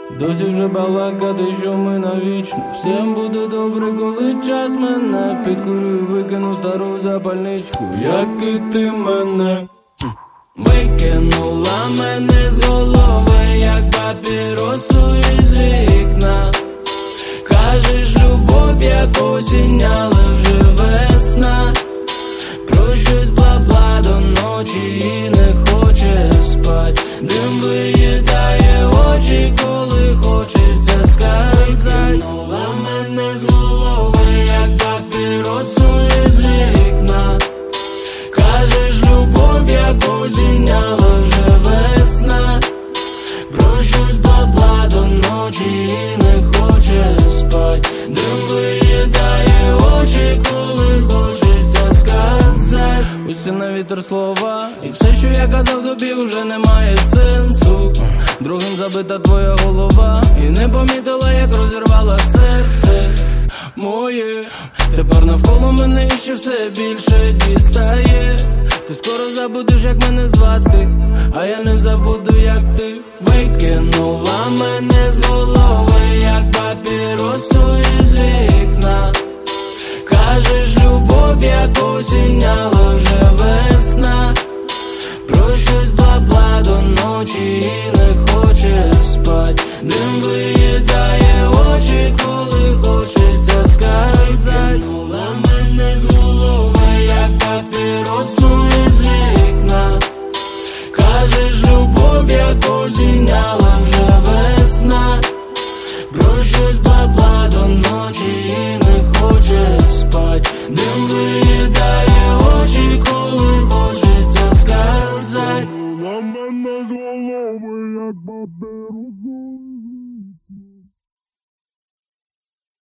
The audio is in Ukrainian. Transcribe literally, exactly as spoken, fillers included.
Досі вже балакати, що ми навічно. Всім буде добре, коли час мене. Підкурю, викину стару запальничку, як і ти мене. Викинула мене з голови, як папіросу із вікна. Кажеш, любов, як осінь, але вже весна. Про щось бла-бла до ночі і не хоче спать. Дим виїдає очі, коли хочеться сказати. Викинула мене з голови, як папіросу із вікна. Кажеш, любов, як осінь, але вже весна. Про щось бла-бла до ночі і не хоче спать. Дим виїдає очі, коли хочеться сказати. Усі на вітер слова, і все, що я казав тобі, вже не має сенсу. Другим забита твоя голова, і не помітила, як розірвала серце моє. Тепер навколо мене ще все більше дістає. Ти скоро забудеш, як мене звати, а я не забуду, як ти. Викинула мене з голови, як папіросу із вікна. Кажеш, любов, як осінь, але вже весна. Про щось бла-бла до ночі і не хоче спать. Дим виїдає очі, коли хочеться сказати. Викинула мене з голови, як папіросу із вікна. Кажеш, любов, як осінь, але вже весна. Про щось бла-бла до ночі і не хоче спать. Дим виїдає очі, коли хочеться сказати. На мене з голови, як папіросу.